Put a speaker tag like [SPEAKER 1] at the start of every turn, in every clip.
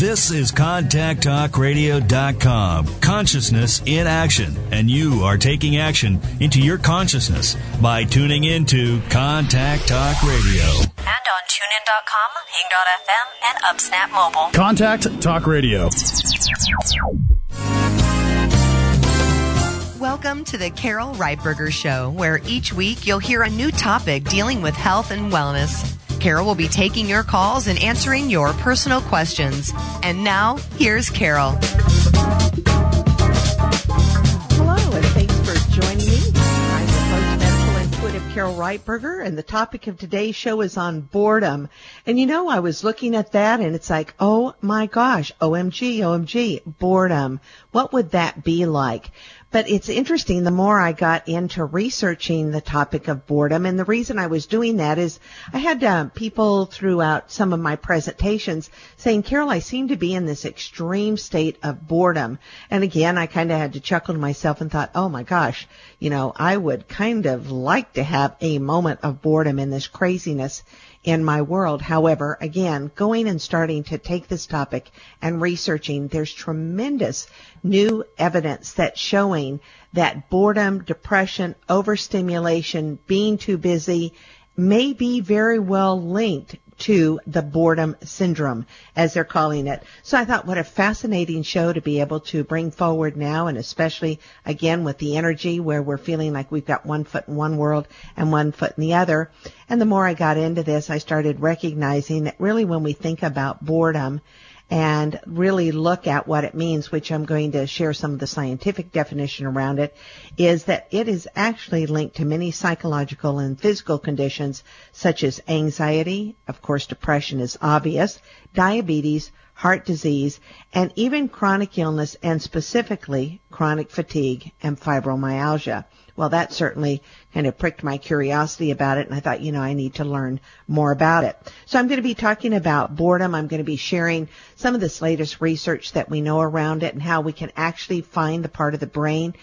[SPEAKER 1] This is ContactTalkRadio.com. Consciousness in action. And you are taking action into your consciousness by tuning into Contact Talk Radio.
[SPEAKER 2] And on TuneIn.com, Hing.fm, and UpSnap Mobile.
[SPEAKER 3] Contact Talk Radio.
[SPEAKER 4] Welcome to the Carol Reitberger Show, where each week you'll hear a new topic dealing with health and wellness. Carol will be taking your calls and answering your personal questions. And now, here's Carol.
[SPEAKER 5] Hello, and thanks for joining me. I'm your host, medical intuitive Carol Reitberger, and the topic of today's show is on boredom. And you know, I was looking at that, and it's like, oh my gosh, OMG, boredom. What would that be like? But it's interesting, the more I got into researching the topic of boredom, and the reason I was doing that is I had people throughout some of my presentations saying, Carol, I seem to be in this extreme state of boredom. And again, I kind of had to chuckle to myself and thought, oh my gosh, you know, I would kind of like to have a moment of boredom in this craziness in my world. However, again, going and starting to take this topic and researching, there's tremendous new evidence that's showing that boredom, depression, overstimulation, being too busy may be very well linked to the boredom syndrome, as they're calling it. So I thought, what a fascinating show to be able to bring forward now, and especially, again, with the energy where we're feeling like we've got one foot in one world and one foot in the other. And the more I got into this, I started recognizing that really when we think about boredom and really look at what it means, which I'm going to share some of the scientific definition around it, is that it is actually linked to many psychological and physical conditions such as anxiety, of course depression is obvious, diabetes, heart disease, and even chronic illness, and specifically chronic fatigue and fibromyalgia. Well, that certainly kind of pricked my curiosity about it, and I thought, you know, I need to learn more about it. So I'm going to be talking about boredom. I'm going to be sharing some of this latest research that we know around it and how we can actually find the part of the brain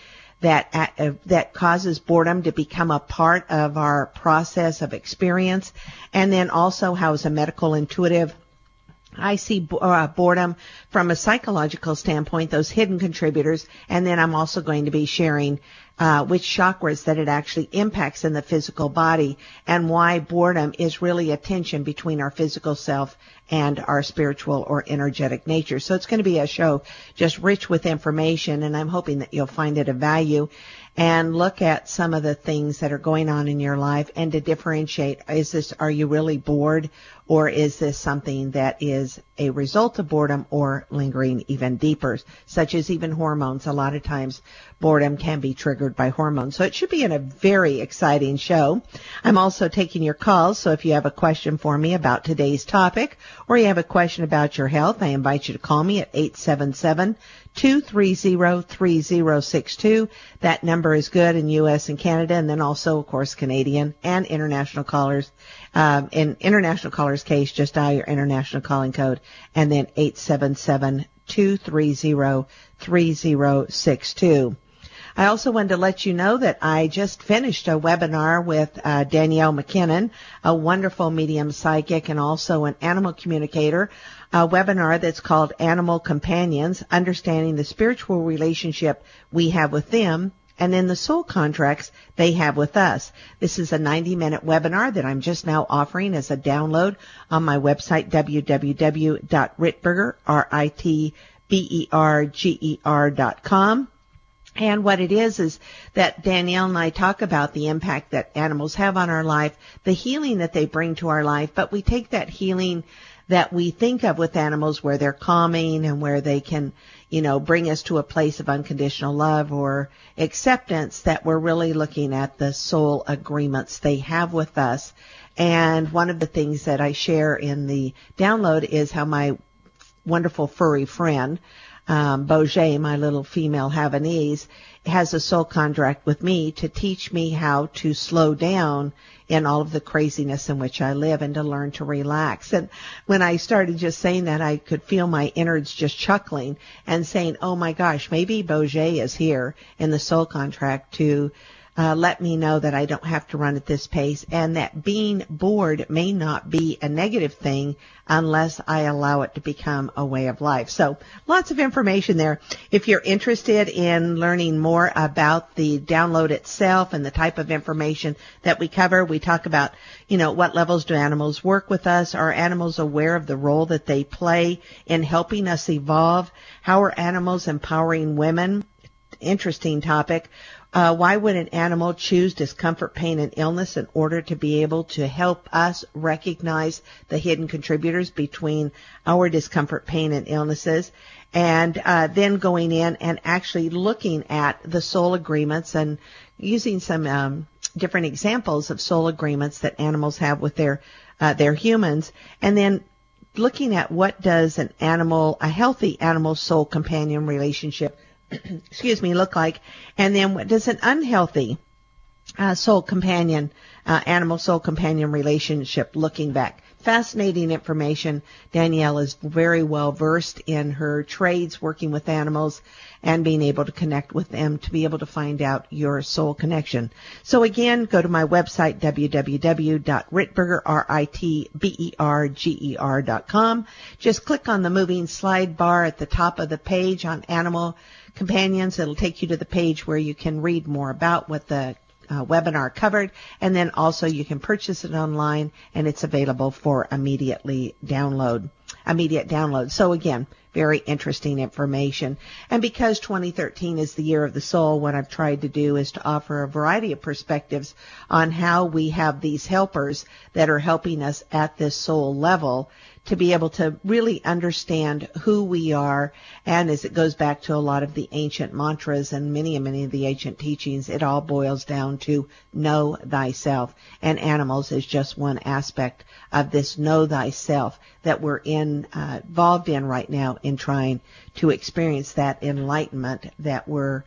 [SPEAKER 5] that causes boredom to become a part of our process of experience, and then also how, as a medical intuitive, I see boredom from a psychological standpoint, those hidden contributors, and then I'm also going to be sharing which chakras that it actually impacts in the physical body, and why boredom is really a tension between our physical self and our spiritual or energetic nature. So it's going to be a show just rich with information, and I'm hoping that you'll find it of value and look at some of the things that are going on in your life and to differentiate, are you really bored, or is this something that is a result of boredom or lingering even deeper, such as even hormones. A lot of times boredom can be triggered by hormones. So it should be a very exciting show. I'm also taking your calls, so if you have a question for me about today's topic, or you have a question about your health, I invite you to call me at 877-230-3062. That number is good in U.S. and Canada, and then also, of course, Canadian and international callers. In international callers' case, just dial your international calling code, and then 877-230-3062. I also wanted to let you know that I just finished a webinar with Danielle McKinnon, a wonderful medium psychic and also an animal communicator, a webinar that's called Animal Companions, Understanding the Spiritual Relationship We Have with Them, and then the soul contracts they have with us. This is a 90-minute webinar that I'm just now offering as a download on my website, www.ritberger.com. And what it is that Danielle and I talk about the impact that animals have on our life, the healing that they bring to our life, but we take that healing that we think of with animals where they're calming and where they can, you know, bring us to a place of unconditional love or acceptance, that we're really looking at the soul agreements they have with us. And one of the things that I share in the download is how my wonderful furry friend, Boget, my little female Havanese, has a soul contract with me to teach me how to slow down in all of the craziness in which I live and to learn to relax. And when I started just saying that, I could feel my innards just chuckling and saying, oh my gosh, maybe Boget is here in the soul contract to let me know that I don't have to run at this pace, and that being bored may not be a negative thing unless I allow it to become a way of life. So lots of information there. If you're interested in learning more about the download itself and the type of information that we cover, we talk about, what levels do animals work with us? Are animals aware of the role that they play in helping us evolve? How are animals empowering women? Interesting topic. Why would an animal choose discomfort, pain, and illness in order to be able to help us recognize the hidden contributors between our discomfort, pain, and illnesses? And then going in and actually looking at the soul agreements and using some different examples of soul agreements that animals have with their humans, and then looking at what does a healthy animal soul companion relationship look like, and then what does an unhealthy soul companion, animal soul companion relationship looking back. Fascinating information. Danielle is very well versed in her trades working with animals and being able to connect with them to be able to find out your soul connection. So again, go to my website, www.ritberger, RITBERGER.com. Just click on the moving slide bar at the top of the page on animal companions. It'll take you to the page where you can read more about what the webinar covered, and then also you can purchase it online, and it's available for immediate download. So again, very interesting information. And because 2013 is the year of the soul, what I've tried to do is to offer a variety of perspectives on how we have these helpers that are helping us at this soul level to be able to really understand who we are. And as it goes back to a lot of the ancient mantras and many of the ancient teachings, it all boils down to know thyself. And animals is just one aspect of this know thyself that we're involved in right now in trying to experience that enlightenment that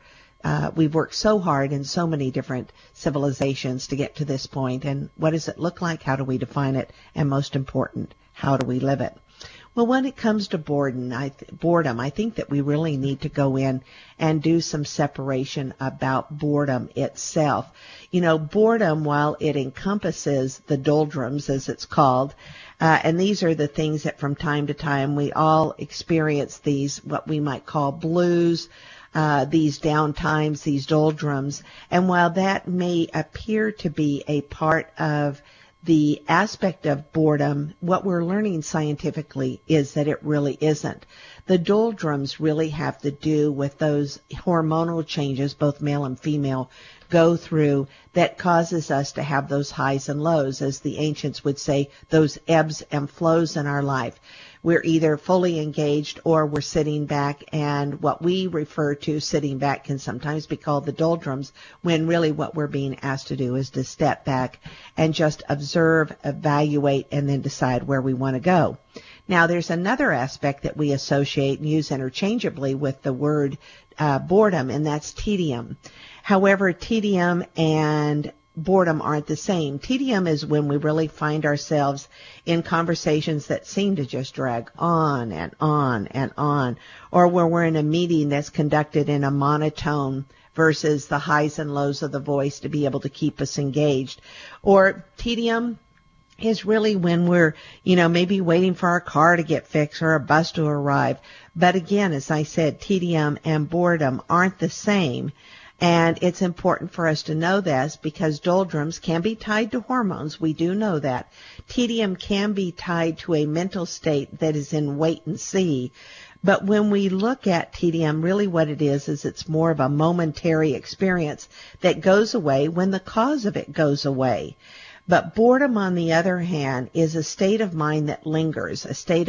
[SPEAKER 5] we've worked so hard in so many different civilizations to get to this point. And what does it look like? How do we define it? And most important, how do we live it? Well, when it comes to boredom, I think that we really need to go in and do some separation about boredom itself. Boredom, while it encompasses the doldrums, as it's called, and these are the things that from time to time we all experience these, what we might call blues, these down times, these doldrums. And while that may appear to be a part of the aspect of boredom, what we're learning scientifically is that it really isn't. The doldrums really have to do with those hormonal changes, both male and female go through, that causes us to have those highs and lows, as the ancients would say, those ebbs and flows in our life. We're either fully engaged or we're sitting back, and what we refer to sitting back can sometimes be called the doldrums, when really what we're being asked to do is to step back and just observe, evaluate, and then decide where we want to go. Now, there's another aspect that we associate and use interchangeably with the word boredom, and that's tedium. However, tedium and boredom aren't the same. Tedium is when we really find ourselves in conversations that seem to just drag on and on and on, or where we're in a meeting that's conducted in a monotone versus the highs and lows of the voice to be able to keep us engaged. Or tedium is really when we're, maybe waiting for our car to get fixed or a bus to arrive. But again, as I said, tedium and boredom aren't the same. And it's important for us to know this because doldrums can be tied to hormones. We do know that. Tedium can be tied to a mental state that is in wait and see. But when we look at tedium, really what it is it's more of a momentary experience that goes away when the cause of it goes away. But boredom, on the other hand, is a state of mind that lingers,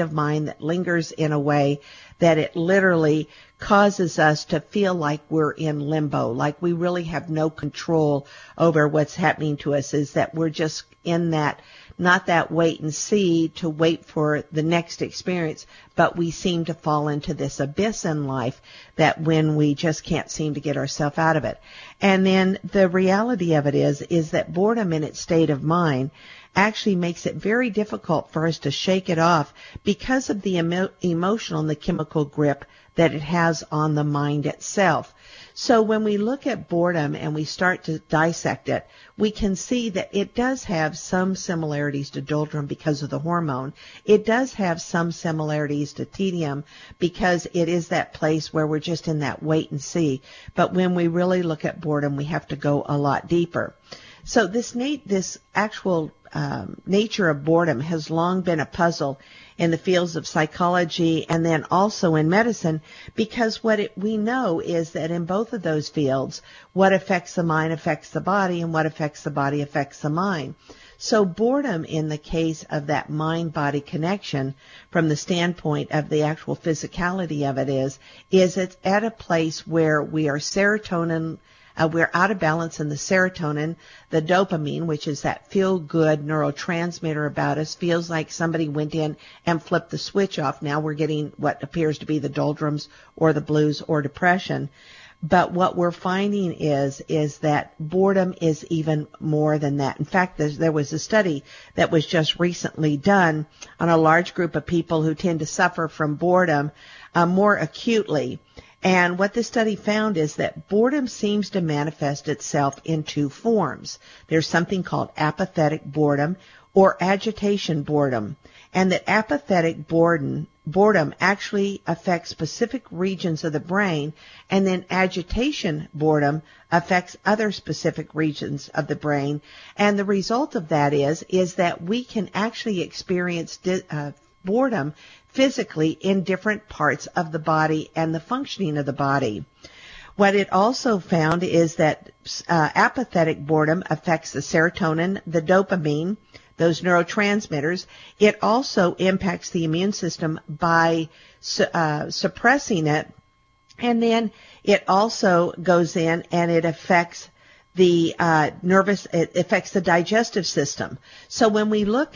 [SPEAKER 5] in a way that it literally causes us to feel like we're in limbo, like we really have no control over what's happening to us, is that we're just in that, not that wait and see to wait for the next experience, but we seem to fall into this abyss in life that when we just can't seem to get ourselves out of it. And then the reality of it is that boredom in its state of mind actually makes it very difficult for us to shake it off because of the emotional and the chemical grip that it has on the mind itself. So when we look at boredom and we start to dissect it, we can see that it does have some similarities to doldrum because of the hormone. It does have some similarities to tedium because it is that place where we're just in that wait and see. But when we really look at boredom, we have to go a lot deeper. So this actual nature of boredom has long been a puzzle in the fields of psychology and then also in medicine, because we know is that in both of those fields, what affects the mind affects the body, and what affects the body affects the mind. So boredom, in the case of that mind-body connection, from the standpoint of the actual physicality of it is it's at a place where we are serotonin. We're out of balance in the serotonin, the dopamine, which is that feel-good neurotransmitter about us, feels like somebody went in and flipped the switch off. Now we're getting what appears to be the doldrums or the blues or depression. But what we're finding is that boredom is even more than that. In fact, there was a study that was just recently done on a large group of people who tend to suffer from boredom more acutely. And what this study found is that boredom seems to manifest itself in two forms. There's something called apathetic boredom or agitation boredom, and that apathetic boredom actually affects specific regions of the brain, and then agitation boredom affects other specific regions of the brain. And the result of that is that we can actually experience boredom physically in different parts of the body and the functioning of the body. What it also found is that apathetic boredom affects the serotonin, the dopamine, those neurotransmitters. It also impacts the immune system by suppressing it. And then it also goes in and it affects it affects the digestive system. So when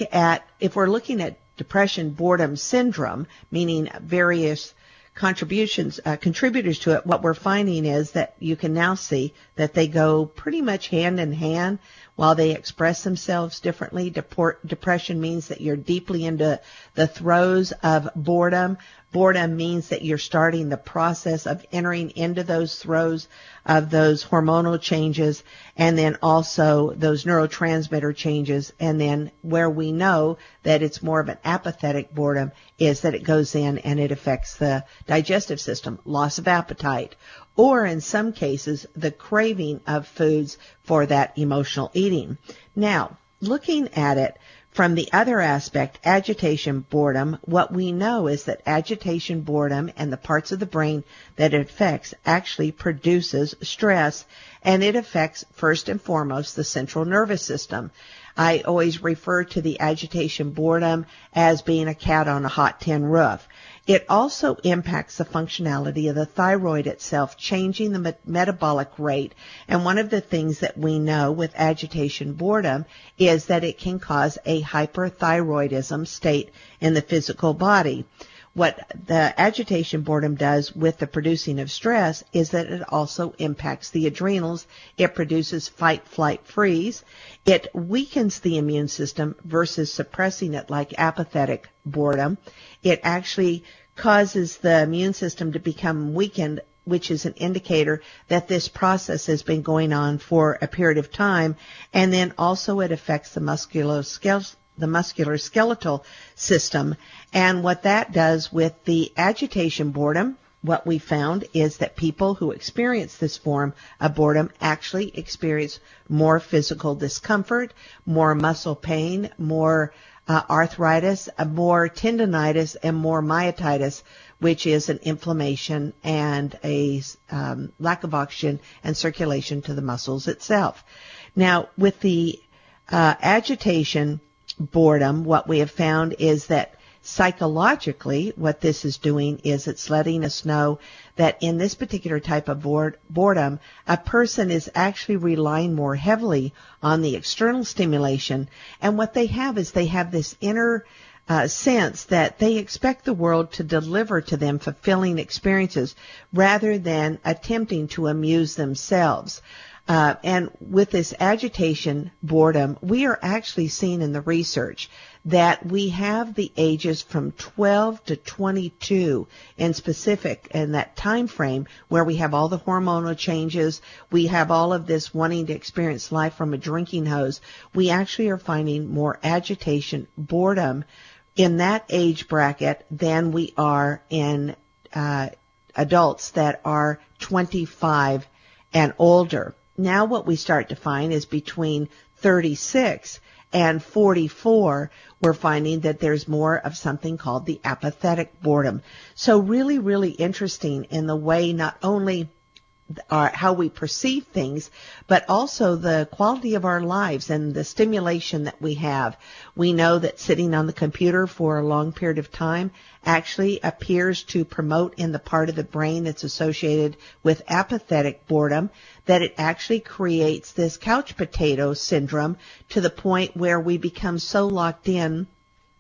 [SPEAKER 5] if we're looking at depression boredom syndrome, meaning various contributors to it, what we're finding is that you can now see that they go pretty much hand in hand while they express themselves differently. Depression means that you're deeply into the throes of boredom. Boredom means that you're starting the process of entering into those throes of those hormonal changes and then also those neurotransmitter changes. And then where we know that it's more of an apathetic boredom is that it goes in and it affects the digestive system, loss of appetite, or in some cases, the craving of foods for that emotional eating. Now, looking at it from the other aspect, agitation boredom, what we know is that agitation boredom and the parts of the brain that it affects actually produces stress, and it affects first and foremost the central nervous system. I always refer to the agitation boredom as being a cat on a hot tin roof. It also impacts the functionality of the thyroid itself, changing the metabolic rate. And one of the things that we know with agitation boredom is that it can cause a hyperthyroidism state in the physical body. What the agitation boredom does with the producing of stress is that it also impacts the adrenals. It produces fight, flight, freeze. It weakens the immune system versus suppressing it like apathetic boredom. It actually causes the immune system to become weakened, which is an indicator that this process has been going on for a period of time. And then also it affects the musculoskeletal system. And what that does with the agitation boredom, what we found is that people who experience this form of boredom actually experience more physical discomfort, more muscle pain, more arthritis, more tendonitis, and more myositis, which is an inflammation and a lack of oxygen and circulation to the muscles itself. Now, with the agitation boredom, what we have found is that psychologically, what this is doing is it's letting us know that in this particular type of boredom, a person is actually relying more heavily on the external stimulation. And what they have is they have this inner sense that they expect the world to deliver to them fulfilling experiences rather than attempting to amuse themselves. And with this agitation, boredom, we are actually seeing in the research that we have the ages from 12 to 22 in specific in that time frame where we have all the hormonal changes, we have all of this wanting to experience life from a drinking hose. We actually are finding more agitation, boredom in that age bracket than we are in adults that are 25 and older. Now what we start to find is between 36 and 44, we're finding that there's more of something called the apathetic boredom. So really, really interesting in the way not only how we perceive things, but also the quality of our lives and the stimulation that we have. We know that sitting on the computer for a long period of time actually appears to promote in the part of the brain that's associated with apathetic boredom, that it actually creates this couch potato syndrome to the point where we become so locked in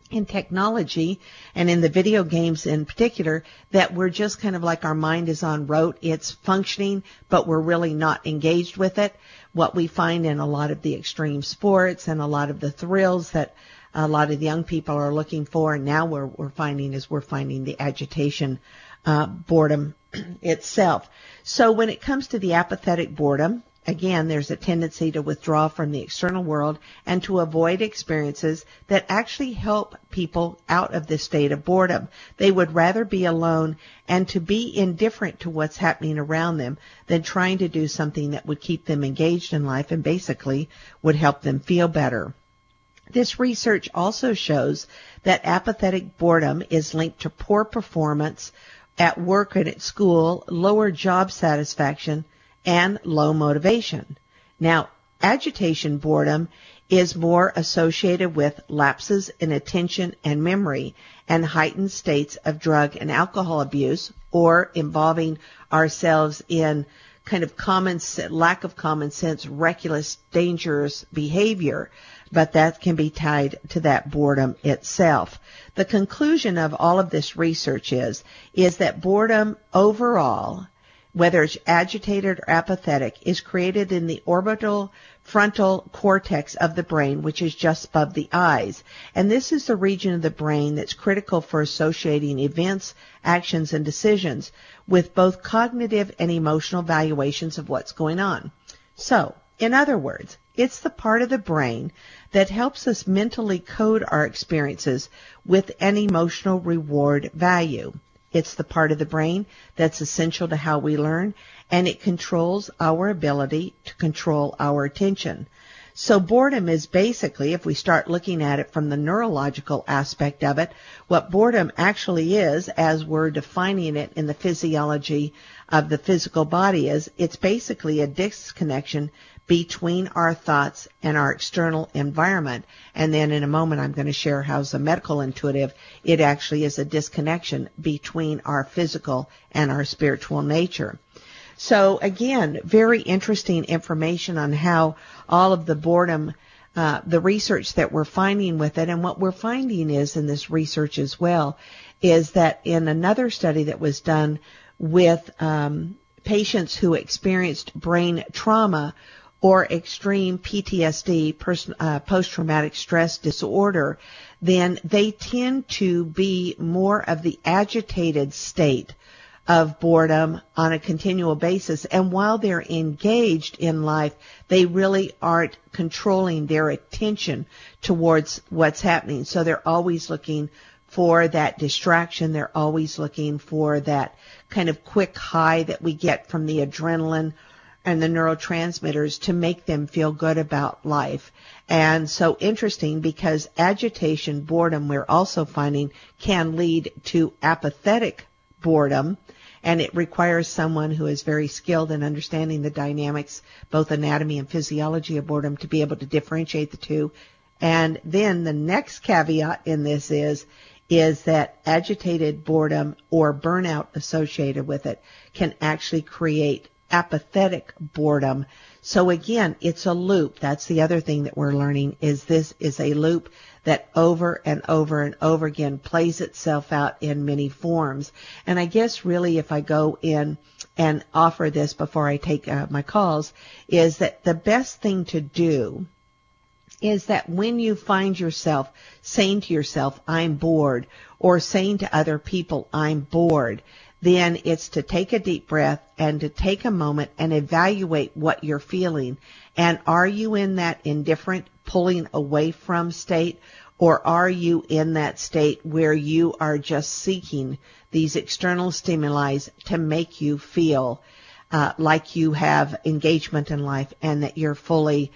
[SPEAKER 5] technology and in the video games in particular that we're just kind of like our mind is on rote. It's functioning, but we're really not engaged with it. What we find in a lot of the extreme sports and a lot of the thrills that a lot of the young people are looking for, and now we're finding the agitation, boredom itself. So when it comes to the apathetic boredom, again, there's a tendency to withdraw from the external world and to avoid experiences that actually help people out of this state of boredom. They would rather be alone and to be indifferent to what's happening around them than trying to do something that would keep them engaged in life and basically would help them feel better. This research also shows that apathetic boredom is linked to poor performance at work and at school, lower job satisfaction, and low motivation. Now, agitation boredom is more associated with lapses in attention and memory and heightened states of drug and alcohol abuse, or involving ourselves in kind of lack of common sense, reckless, dangerous behavior. But that can be tied to that boredom itself. The conclusion of all of this research is that boredom overall, whether it's agitated or apathetic, is created in the orbital frontal cortex of the brain, which is just above the eyes. And this is the region of the brain that's critical for associating events, actions, and decisions with both cognitive and emotional valuations of what's going on. So, in other words, it's the part of the brain that helps us mentally code our experiences with an emotional reward value. It's the part of the brain that's essential to how we learn, and it controls our ability to control our attention. So boredom is basically, if we start looking at it from the neurological aspect of it, what boredom actually is, as we're defining it in the physiology of the physical body, is it's basically a disconnection between our thoughts and our external environment. And then in a moment I'm going to share how, as a medical intuitive, it actually is a disconnection between our physical and our spiritual nature. So again, very interesting information on how all of the boredom, the research that we're finding with it. And what we're finding is, in this research as well, is that in another study that was done with patients who experienced brain trauma or extreme PTSD, post-traumatic stress disorder, then they tend to be more of the agitated state of boredom on a continual basis. And while they're engaged in life, they really aren't controlling their attention towards what's happening. So they're always looking for that distraction. They're always looking for that kind of quick high that we get from the adrenaline and the neurotransmitters to make them feel good about life. And so interesting, because agitation, boredom, we're also finding can lead to apathetic boredom, and it requires someone who is very skilled in understanding the dynamics, both anatomy and physiology of boredom, to be able to differentiate the two. And then the next caveat in this is that agitated boredom or burnout associated with it can actually create apathetic boredom. So again, it's a loop. That's the other thing that we're learning, is this is a loop that over and over and over again plays itself out in many forms. And I guess really if I go in and offer this before I take my calls, is that the best thing to do is that when you find yourself saying to yourself, I'm bored, or saying to other people, I'm bored, then it's to take a deep breath and to take a moment and evaluate what you're feeling. And are you in that indifferent, pulling away from state, or are you in that state where you are just seeking these external stimuli to make you feel like you have engagement in life and that you're fully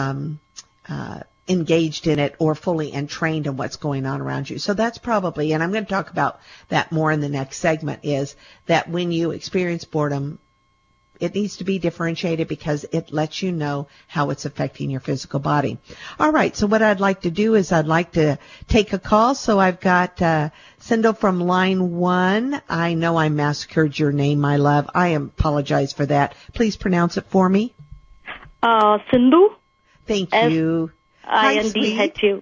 [SPEAKER 5] engaged in it or fully entrained in what's going on around you. So that's probably, and I'm going to talk about that more in the next segment, is that when you experience boredom, it needs to be differentiated because it lets you know how it's affecting your physical body. All right, so what I'd like to do is I'd like to take a call. So I've got Sindhu from line 1. I know I massacred your name, my love. I apologize for that. Please pronounce it for me.
[SPEAKER 3] Sindhu.
[SPEAKER 5] Thank you.
[SPEAKER 3] INDHU.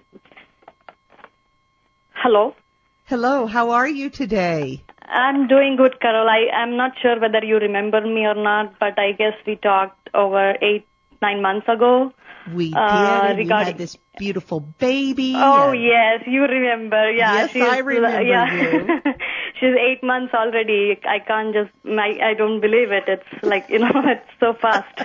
[SPEAKER 3] Hello.
[SPEAKER 5] Hello, how are you today?
[SPEAKER 3] I'm doing good, Carol. I'm not sure whether you remember me or not, but I guess we talked over 8-9 months ago.
[SPEAKER 5] We did. We had this beautiful baby.
[SPEAKER 3] Oh, yes, you remember. Yeah,
[SPEAKER 5] yes, I remember you.
[SPEAKER 3] She's 8 months already. I can't just, I don't believe it. It's like, it's so fast.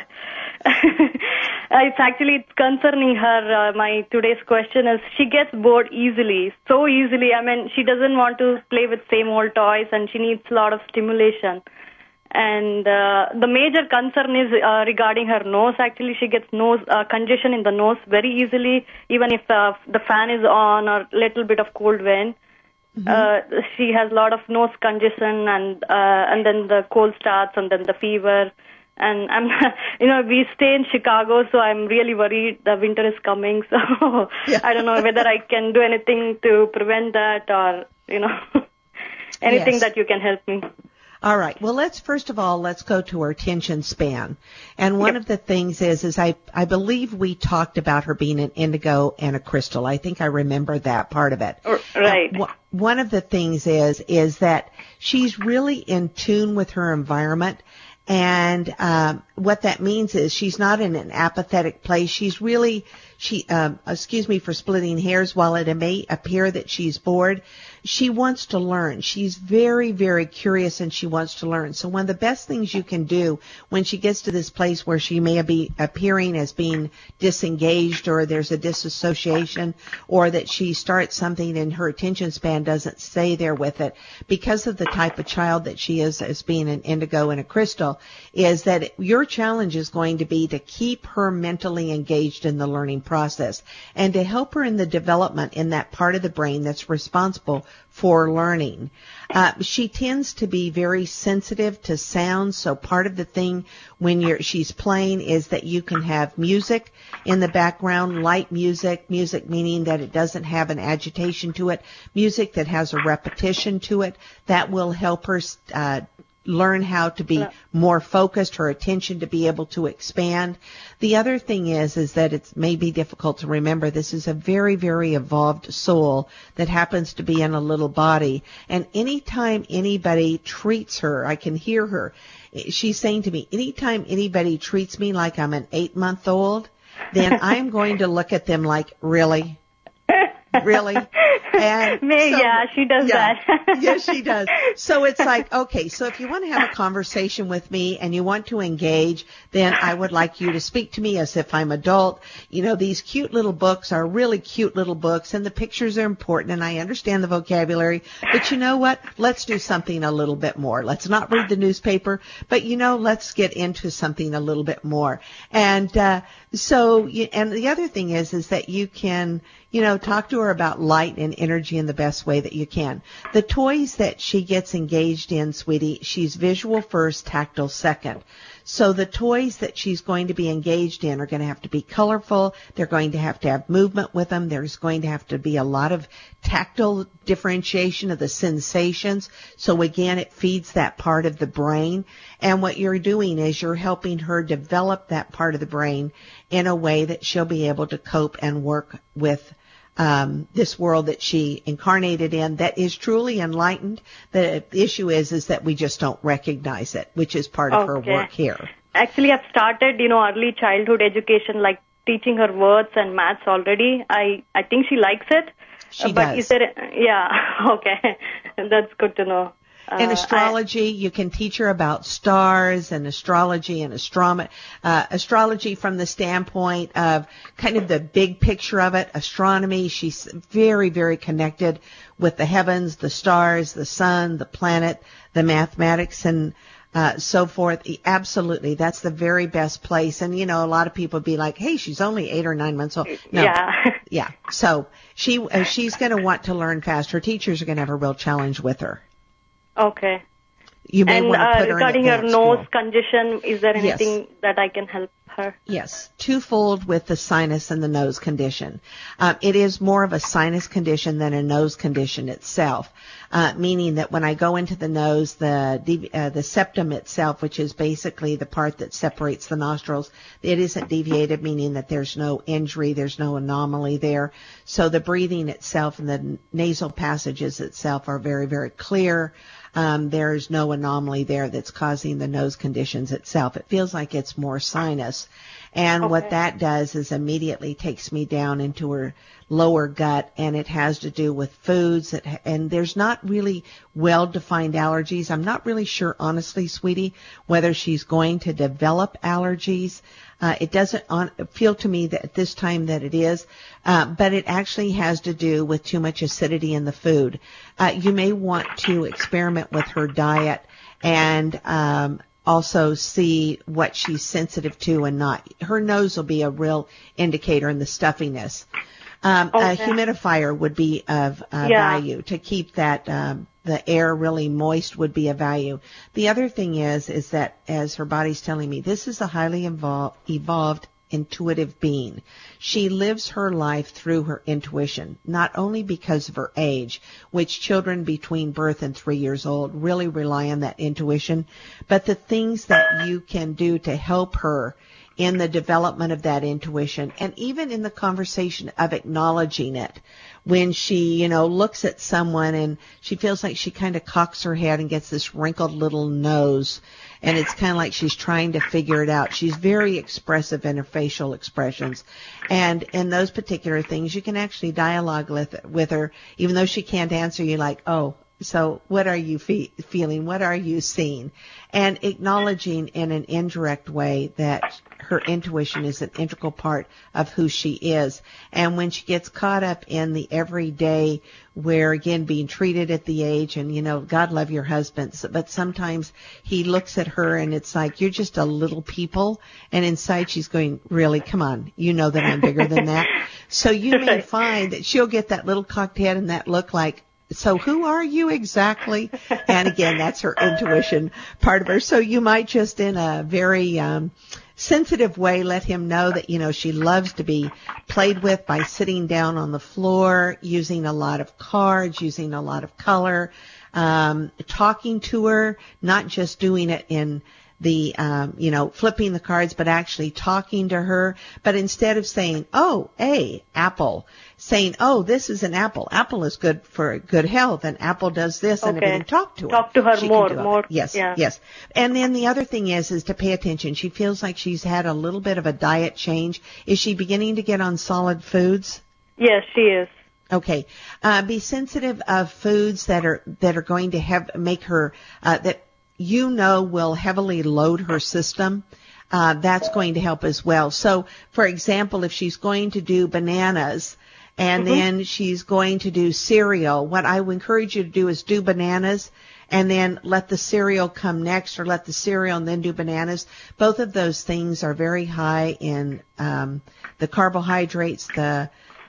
[SPEAKER 3] It's concerning her. My today's question is she gets bored easily, so easily. I mean, she doesn't want to play with same old toys and she needs a lot of stimulation. And the major concern is regarding her nose. Actually, she gets nose congestion in the nose very easily, even if the fan is on or little bit of cold wind. Mm-hmm. She has a lot of nose congestion and then the cold starts and then the fever. And I'm, we stay in Chicago, so I'm really worried the winter is coming. So yeah. I don't know whether I can do anything to prevent that or, anything that you can help me.
[SPEAKER 5] All right. Well, let's go to her attention span. And one of the things is I believe we talked about her being an indigo and a crystal. I think I remember that part of it.
[SPEAKER 3] Right.
[SPEAKER 5] One of the things is that she's really in tune with her environment. And what that means is she's not in an apathetic place. She's really, excuse me for splitting hairs, while it may appear that she's bored, she wants to learn. She's very, very curious and she wants to learn. So one of the best things you can do when she gets to this place where she may be appearing as being disengaged or there's a disassociation or that she starts something and her attention span doesn't stay there with it because of the type of child that she is as being an indigo and a crystal, is that your challenge is going to be to keep her mentally engaged in the learning process and to help her in the development in that part of the brain that's responsible for learning. She tends to be very sensitive to sound, so part of the thing when she's playing is that you can have music in the background, light music meaning that it doesn't have an agitation to it, music that has a repetition to it, that will help her learn how to be more focused, her attention to be able to expand. The other thing is that it may be difficult to remember this is a very, very evolved soul that happens to be in a little body. And anytime anybody treats her, I can hear her, she's saying to me, anytime anybody treats me like I'm an 8-month-old, then I'm going to look at them like, really? Really? And
[SPEAKER 3] yeah, she does that.
[SPEAKER 5] Yes, she does. So it's like, okay, so if you want to have a conversation with me and you want to engage, then I would like you to speak to me as if I'm adult. These cute little books are really cute little books and the pictures are important and I understand the vocabulary, but you know what? Let's do something a little bit more. Let's not read the newspaper, but let's get into something a little bit more. And and the other thing is that you can talk to her about light and energy in the best way that you can. The toys that she gets engaged in, sweetie, she's visual first, tactile second. So the toys that she's going to be engaged in are going to have to be colorful. They're going to have movement with them. There's going to have to be a lot of tactile differentiation of the sensations. So again, it feeds that part of the brain. And what you're doing is you're helping her develop that part of the brain in a way that she'll be able to cope and work with this world that she incarnated in that is truly enlightened. The issue is that we just don't recognize it, which is part of her work here.
[SPEAKER 3] Actually, I've started, early childhood education, like teaching her words and maths already. I think she likes it.
[SPEAKER 5] She
[SPEAKER 3] but
[SPEAKER 5] does.
[SPEAKER 3] Is there, okay. That's good to know.
[SPEAKER 5] In astrology, you can teach her about stars and astrology and astrology from the standpoint of kind of the big picture of it. Astronomy, she's very, very connected with the heavens, the stars, the sun, the planet, the mathematics, and so forth. Absolutely, that's the very best place. And a lot of people be like, "Hey, she's only 8 or 9 months old." No, yeah. So she's going to want to learn fast. Her teachers are going to have a real challenge with her.
[SPEAKER 3] Okay.
[SPEAKER 5] You may want to put her
[SPEAKER 3] regarding
[SPEAKER 5] in
[SPEAKER 3] her nose condition, is there anything that I can help her?
[SPEAKER 5] Yes, twofold with the sinus and the nose condition. It is more of a sinus condition than a nose condition itself, meaning that when I go into the nose, the septum itself, which is basically the part that separates the nostrils, it isn't deviated, meaning that there's no injury, there's no anomaly there. So the breathing itself and the nasal passages itself are very, very clear. There's no anomaly there that's causing the nose conditions itself. It feels like it's more sinus. And what that does is immediately takes me down into her lower gut, and it has to do with foods. And there's not really well-defined allergies. I'm not really sure, honestly, sweetie, whether she's going to develop allergies. It doesn't feel to me that at this time that it is, but it actually has to do with too much acidity in the food. You may want to experiment with her diet and also see what she's sensitive to and not. Her nose will be a real indicator in the stuffiness. A humidifier would be of value to keep that the air really moist would be of value. The other thing is that, as her body's telling me, this is a highly evolved intuitive being. She lives her life through her intuition, not only because of her age, which children between birth and 3 years old really rely on that intuition, but the things that you can do to help her in the development of that intuition, and even in the conversation of acknowledging it. When she, looks at someone and she feels like she kind of cocks her head and gets this wrinkled little nose, and it's kind of like she's trying to figure it out. She's very expressive in her facial expressions. And in those particular things, you can actually dialogue with her, even though she can't answer you, like, "Oh, so what are you feeling? What are you seeing?" And acknowledging in an indirect way that her intuition is an integral part of who she is. And when she gets caught up in the everyday, where, again, being treated at the age, and, God love your husband, but sometimes he looks at her and it's like, "You're just a little people." And inside she's going, "Really? Come on. You know that I'm bigger than that." So you may find that she'll get that little cocked head and that look like, "So who are you exactly?" And again, that's her intuition part of her. So you might just, in a very sensitive way, let him know that, she loves to be played with by sitting down on the floor, using a lot of cards, using a lot of color, talking to her, not just doing it in the, flipping the cards, but actually talking to her. But instead of saying, "Oh, apple," saying, "Oh, this is an apple. Apple is good for good health, and apple does this," and everything. Talk to her.
[SPEAKER 3] Talk to her more.
[SPEAKER 5] Yes, yes. And then the other thing is to pay attention. She feels like she's had a little bit of a diet change. Is she beginning to get on solid foods?
[SPEAKER 3] Yes, she is.
[SPEAKER 5] Okay. Be sensitive of foods that are going to make her, that will heavily load her system. That's going to help as well. So, for example, if she's going to do bananas and then she's going to do cereal, what I would encourage you to do is do bananas and then let the cereal come next, or let the cereal and then do bananas. Both of those things are very high in the carbohydrates, the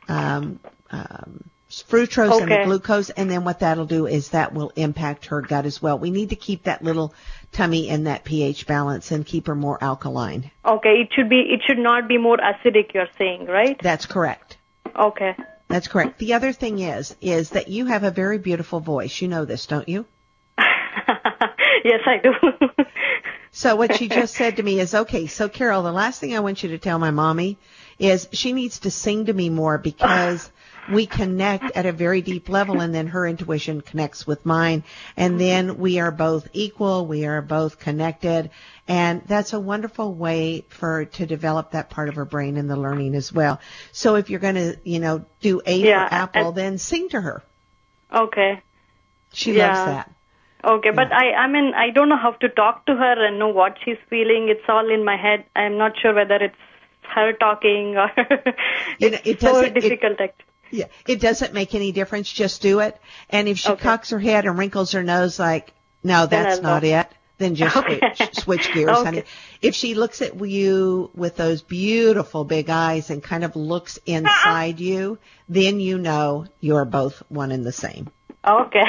[SPEAKER 5] fructose and the glucose, and then what that'll do is that will impact her gut as well. We need to keep that little tummy in that pH balance and keep her more alkaline.
[SPEAKER 3] Okay, it should not be more acidic, you're saying, right?
[SPEAKER 5] That's correct.
[SPEAKER 3] Okay.
[SPEAKER 5] That's correct. The other thing is that you have a very beautiful voice. You know this, don't you?
[SPEAKER 3] Yes, I do.
[SPEAKER 5] So what she just said to me is, "Okay, so Carol, the last thing I want you to tell my mommy is she needs to sing to me more, because we connect at a very deep level, and then her intuition connects with mine, and then we are both equal, we are both connected, and that's a wonderful way to develop that part of her brain in the learning as well. So if you're going to, do A for apple, then sing to her.
[SPEAKER 3] Okay.
[SPEAKER 5] She loves that.
[SPEAKER 3] Okay, but I don't know how to talk to her and know what she's feeling. It's all in my head. I'm not sure whether it's her talking or it's so difficult.
[SPEAKER 5] It doesn't make any difference. Just do it. And if she cocks her head and wrinkles her nose like, no, that's not it, then just switch gears, honey. If she looks at you with those beautiful big eyes and kind of looks inside you, then you know you're both one and the same.
[SPEAKER 3] Okay.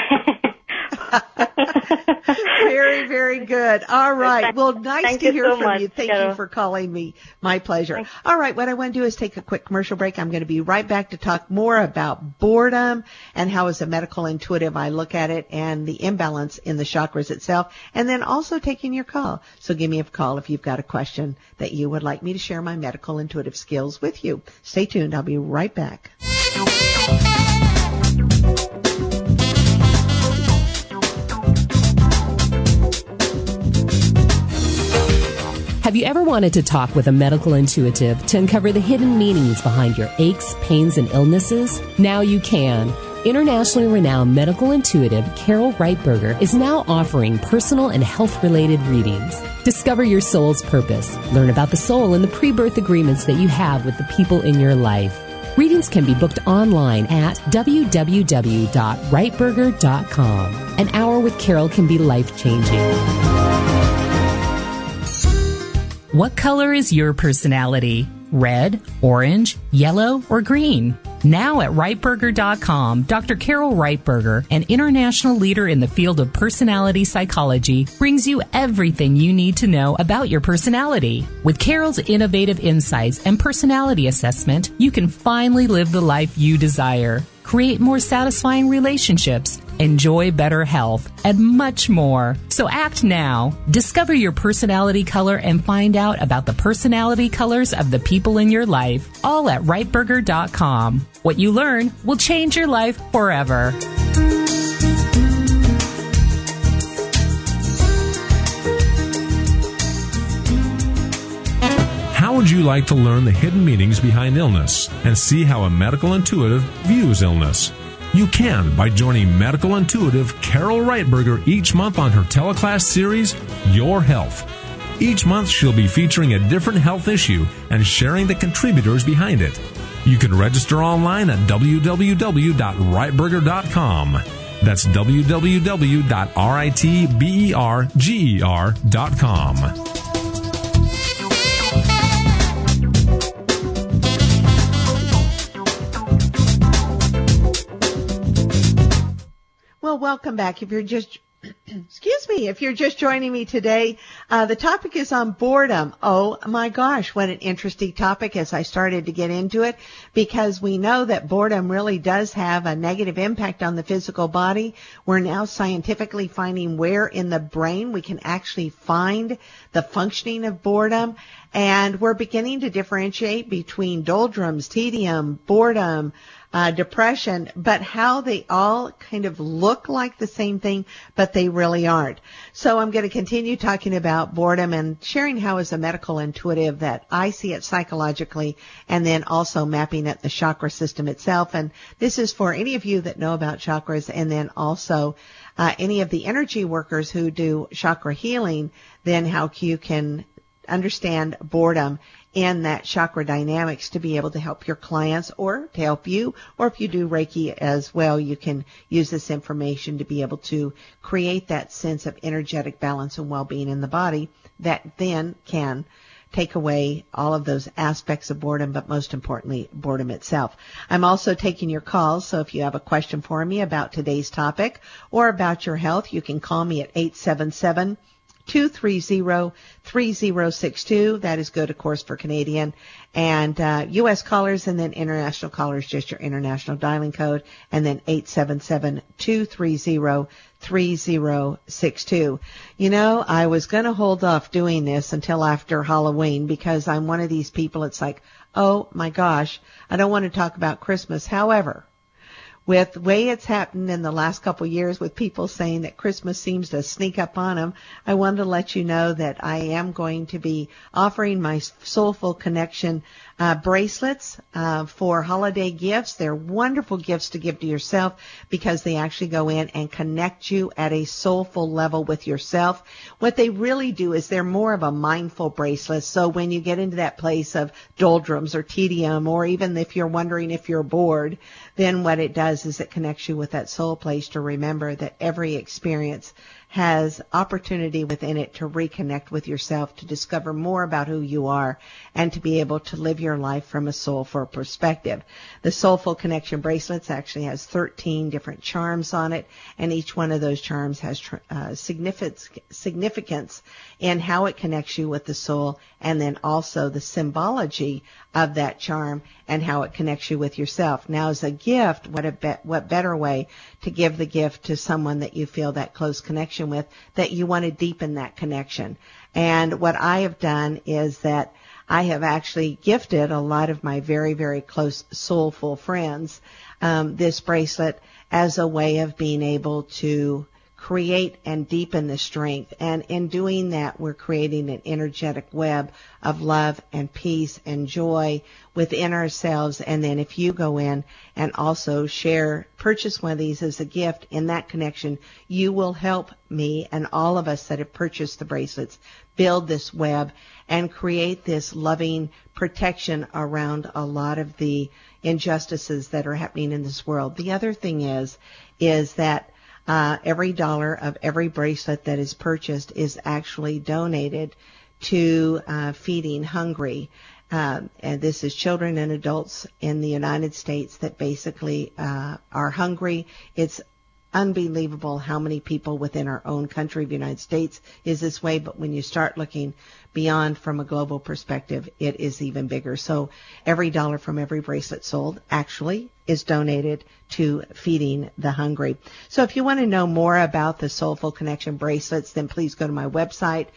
[SPEAKER 5] Very, very good. All right. Well, nice to hear from you. Thank
[SPEAKER 3] Carol.
[SPEAKER 5] you for calling me. My pleasure. All right. What I want to do is take a quick commercial break. I'm going to be right back to talk more about boredom and how, as a medical intuitive, I look at it and the imbalance in the chakras itself, and then also taking your call. So give me a call if you've got a question that you would like me to share my medical intuitive skills with you. Stay tuned. I'll be right back.
[SPEAKER 6] Have you ever wanted to talk with a medical intuitive to uncover the hidden meanings behind your aches, pains, and illnesses? Now you can. Internationally renowned medical intuitive Carol Reitberger is now offering personal and health-related readings. Discover your soul's purpose. Learn about the soul and the pre-birth agreements that you have with the people in your life. Readings can be booked online at www.reitberger.com. An hour with Carol can be life-changing. What color is your personality? Red, orange, yellow, or green? Now at Reitberger.com, Dr. Carol Reitberger, an international leader in the field of personality psychology, brings you everything you need to know about your personality. With Carol's innovative insights and personality assessment, you can finally live the life you desire, create more satisfying relationships, enjoy better health, and much more. So act now. Discover your personality color and find out about the personality colors of the people in your life, all at Reitberger.com. What you learn will change your life forever.
[SPEAKER 7] How would you like to learn the hidden meanings behind illness and see how a medical intuitive views illness? You can by joining medical intuitive Carol Reitberger each month on her teleclass series, Your Health. Each month she'll be featuring a different health issue and sharing the contributors behind it. You can register online at www.reitberger.com. That's www.ritberger.com.
[SPEAKER 5] Well, welcome back. If you're just, if you're just joining me today, the topic is on boredom. Oh my gosh, what an interesting topic as I started to get into it, because we know that boredom really does have a negative impact on the physical body. We're now scientifically finding where in the brain we can actually find the functioning of boredom, and we're beginning to differentiate between doldrums, tedium, boredom, depression, but how they all kind of look like the same thing, but they really aren't. So I'm going to continue talking about boredom and sharing how, as a medical intuitive, that I see it psychologically, and then also mapping at the chakra system itself. And this is for any of you that know about chakras, and then also any of the energy workers who do chakra healing, then how you can understand boredom in that chakra dynamics to be able to help your clients or to help you, or if you do Reiki as well, you can use this information to be able to create that sense of energetic balance and well-being in the body that then can take away all of those aspects of boredom, but most importantly, boredom itself. I'm also taking your calls, so if you have a question for me about today's topic or about your health, you can call me at 877 877-230-3062. That is good, of course, for Canadian and U.S. callers, and then international callers, just your international dialing code, and then 877-230-3062. You know, I was going to hold off doing this until after Halloween because I'm one of these people, it's like, oh my gosh, I don't want to talk about Christmas. However, with the way it's happened in the last couple of years with people saying that Christmas seems to sneak up on them, I wanted to let you know that I am going to be offering my Soulful Connection bracelets for holiday gifts. They're wonderful gifts to give to yourself because they actually go in and connect you at a soulful level with yourself. What they really do is they're more of a mindful bracelet. So when you get into that place of doldrums or tedium, or even if you're wondering if you're bored, then what it does is it connects you with that soul place to remember that every experience has opportunity within it to reconnect with yourself, to discover more about who you are, and to be able to live your life from a soulful perspective. The Soulful Connection bracelets actually has 13 different charms on it, and each one of those charms has significance in how it connects you with the soul, and then also the symbology of that charm and how it connects you with yourself. Now, as a gift, what better way to give the gift to someone that you feel that close connection with, that you want to deepen that connection. And what I have done is that I have actually gifted a lot of my very, very close soulful friends this bracelet as a way of being able to create and deepen the strength. And in doing that, we're creating an energetic web of love and peace and joy within ourselves. And then if you go in and also purchase one of these as a gift in that connection, you will help me and all of us that have purchased the bracelets build this web and create this loving protection around a lot of the injustices that are happening in this world. The other thing is that every dollar of every bracelet that is purchased is actually donated to Feeding Hungry. And this is children and adults in the United States that basically are hungry. It's unbelievable how many people within our own country of the United States is this way, but when you start looking beyond from a global perspective, it is even bigger. So every dollar from every bracelet sold actually is donated to Feeding the Hungry. So if you want to know more about the Soulful Connection bracelets, then please go to my website,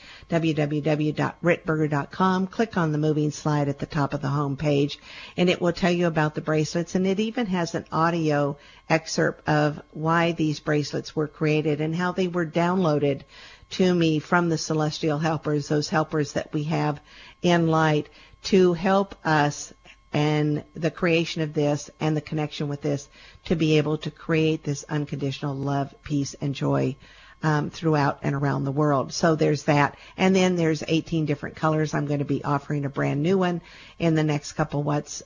[SPEAKER 5] www.ritberger.com. Click on the moving slide at the top of the home page, and it will tell you about the bracelets. And it even has an audio excerpt of why these bracelets were created and how they were downloaded to me from the celestial helpers, those helpers that we have in light to help us and the creation of this and the connection with this to be able to create this unconditional love, peace, and joy throughout and around the world. So there's that. And then there's 18 different colors. I'm going to be offering a brand new one in the next couple weeks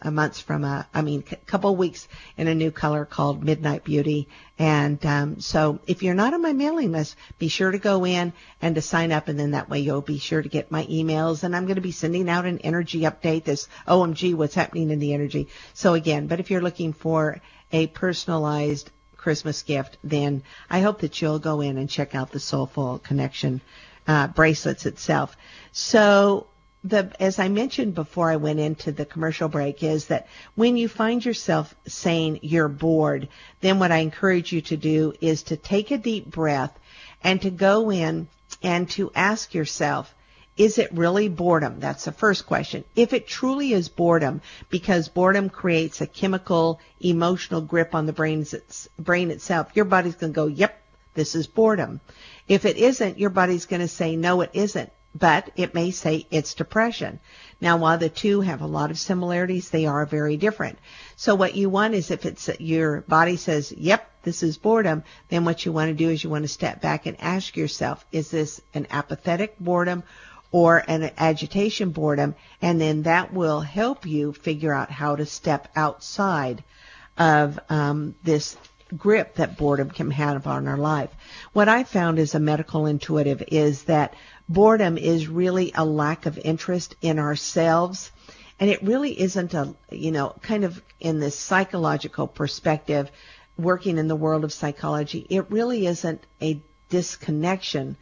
[SPEAKER 5] in a new color called Midnight Beauty. And so if you're not on my mailing list, be sure to go in and to sign up, and then that way you'll be sure to get my emails. And I'm going to be sending out an energy update, this OMG, what's happening in the energy. So again, but if you're looking for a personalized Christmas gift, then I hope that you'll go in and check out the Soulful Connection bracelets itself. So as I mentioned before I went into the commercial break, is that when you find yourself saying you're bored, then what I encourage you to do is to take a deep breath and to go in and to ask yourself, is it really boredom? That's the first question. If it truly is boredom, because boredom creates a chemical, emotional grip on the brain itself, your body's going to go, yep, this is boredom. If it isn't, your body's going to say, no, it isn't. But it may say it's depression. Now, while the two have a lot of similarities, they are very different. So what you want is, if it's your body says, yep, this is boredom, then what you want to do is you want to step back and ask yourself, is this an apathetic boredom or an agitation boredom? And then that will help you figure out how to step outside of this grip that boredom can have on our life. What I found as a medical intuitive is that boredom is really a lack of interest in ourselves. And it really isn't kind of in this psychological perspective, working in the world of psychology, it really isn't a disconnection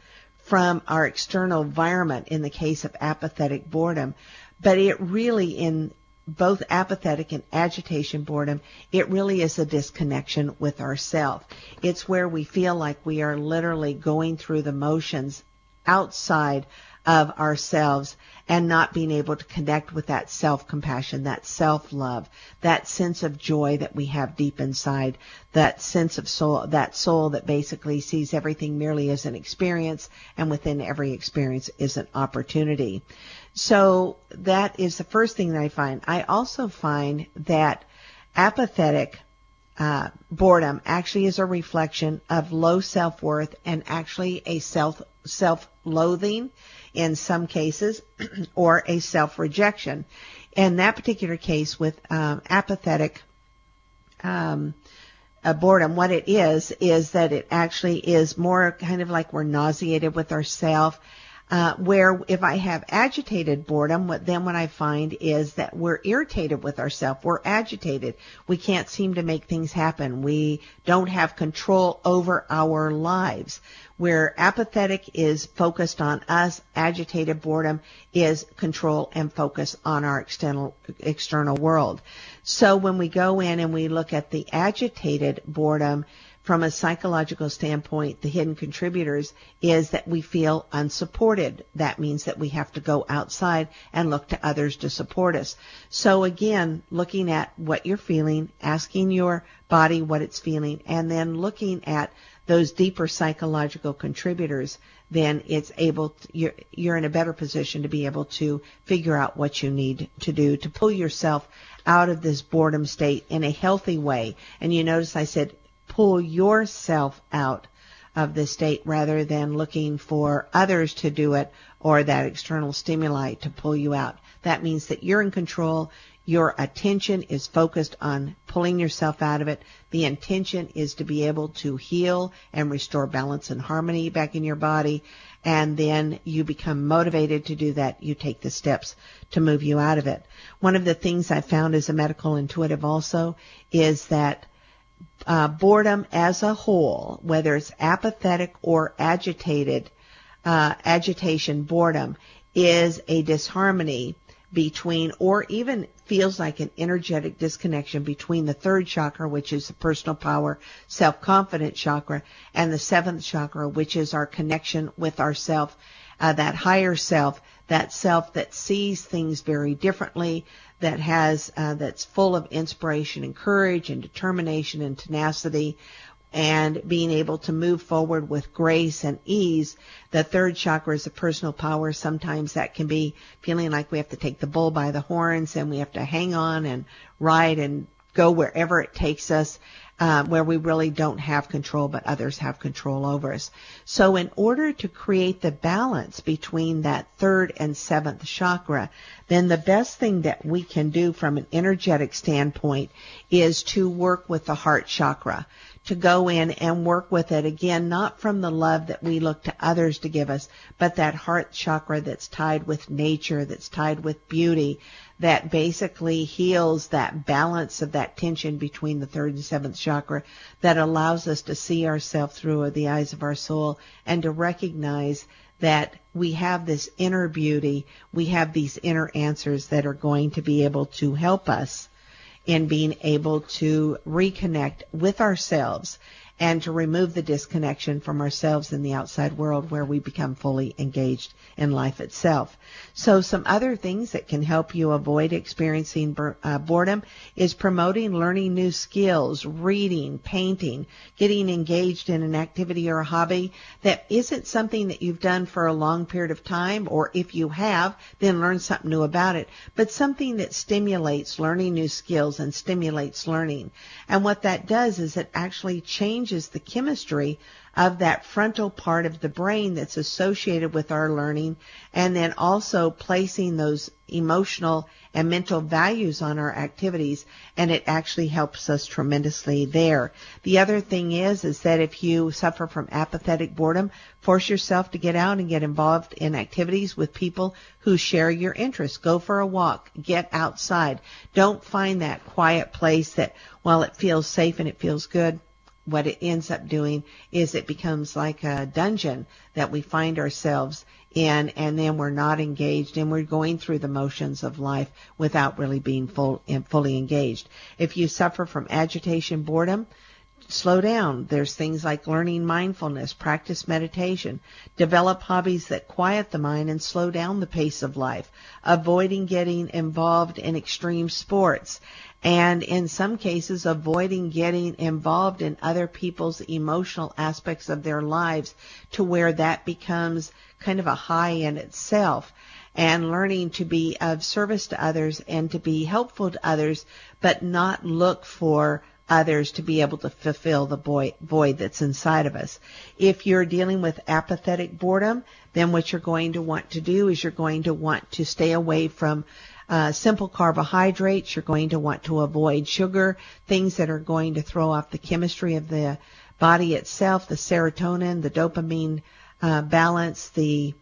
[SPEAKER 5] from our external environment in the case of apathetic boredom. But it really, in both apathetic and agitation boredom, it really is a disconnection with ourself. It's where we feel like we are literally going through the motions outside of ourselves and not being able to connect with that self-compassion, that self-love, that sense of joy that we have deep inside, that sense of soul, that soul that basically sees everything merely as an experience, and within every experience is an opportunity. So that is the first thing that I find. I also find that apathetic boredom actually is a reflection of low self-worth and actually a self-loathing in some cases, or a self-rejection. In that particular case with apathetic boredom, what it is that it actually is more kind of like we're nauseated with ourselves. Where if I have agitated boredom, what I find is that we're irritated with ourselves. We're agitated. We can't seem to make things happen. We don't have control over our lives. Where apathetic is focused on us, agitated boredom is control and focus on our external world. So when we go in and we look at the agitated boredom, from a psychological standpoint, the hidden contributors is that we feel unsupported. That means that we have to go outside and look to others to support us. So again, looking at what you're feeling, asking your body what it's feeling, and then looking at those deeper psychological contributors, then it's able to, you're in a better position to be able to figure out what you need to do to pull yourself out of this boredom state in a healthy way. And you notice I said pull yourself out of this state rather than looking for others to do it or that external stimuli to pull you out. That means that you're in control. Your attention is focused on pulling yourself out of it. The intention is to be able to heal and restore balance and harmony back in your body. And then you become motivated to do that. You take the steps to move you out of it. One of the things I found as a medical intuitive also is that boredom as a whole, whether it's apathetic or agitated, agitation, boredom, is a disharmony between, or even feels like an energetic disconnection between the third chakra, which is the personal power, self-confident chakra, and the seventh chakra, which is our connection with ourself, that higher self, that self that sees things very differently, that has, that's full of inspiration and courage and determination and tenacity, and being able to move forward with grace and ease. The third chakra is the personal power. Sometimes that can be feeling like we have to take the bull by the horns and we have to hang on and ride and go wherever it takes us, where we really don't have control, but others have control over us. So in order to create the balance between that third and seventh chakra, then the best thing that we can do from an energetic standpoint is to work with the heart chakra, to go in and work with it, again, not from the love that we look to others to give us, but that heart chakra that's tied with nature, that's tied with beauty, that basically heals that balance of that tension between the third and seventh chakra, that allows us to see ourselves through the eyes of our soul and to recognize that we have this inner beauty, we have these inner answers that are going to be able to help us in being able to reconnect with ourselves and to remove the disconnection from ourselves in the outside world where we become fully engaged in life itself. So some other things that can help you avoid experiencing boredom is promoting learning new skills, reading, painting, getting engaged in an activity or a hobby that isn't something that you've done for a long period of time, or if you have, then learn something new about it, but something that stimulates learning new skills and stimulates learning. And what that does is it actually changes the chemistry of that frontal part of the brain that's associated with our learning, and then also placing those emotional and mental values on our activities, and it actually helps us tremendously there. The other thing is that if you suffer from apathetic boredom, force yourself to get out and get involved in activities with people who share your interests. Go for a walk. Get outside. Don't find that quiet place that, while it feels safe and it feels good, what it ends up doing is it becomes like a dungeon that we find ourselves in, and then we're not engaged, and we're going through the motions of life without really being fully engaged. If you suffer from agitation, boredom, slow down. There's things like learning mindfulness, practice meditation, develop hobbies that quiet the mind and slow down the pace of life, avoiding getting involved in extreme sports, and in some cases avoiding getting involved in other people's emotional aspects of their lives to where that becomes kind of a high in itself, and learning to be of service to others and to be helpful to others, but not look for others to be able to fulfill the void that's inside of us. If you're dealing with apathetic boredom, then what you're going to want to do is you're going to want to stay away from simple carbohydrates. You're going to want to avoid sugar, things that are going to throw off the chemistry of the body itself, the serotonin, the dopamine balance, the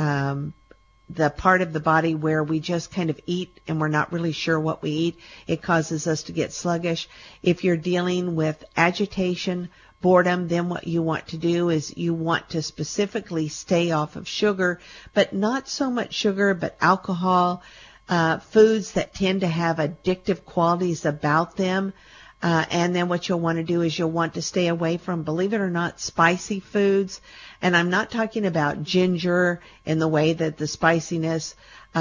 [SPEAKER 5] part of the body where we just kind of eat and we're not really sure what we eat. It causes us to get sluggish. If you're dealing with agitation, boredom, then what you want to do is you want to specifically stay off of sugar, but not so much sugar, but alcohol, foods that tend to have addictive qualities about them. And then what you'll want to do is you'll want to stay away from, believe it or not, spicy foods. And I'm not talking about ginger in the way that the spiciness,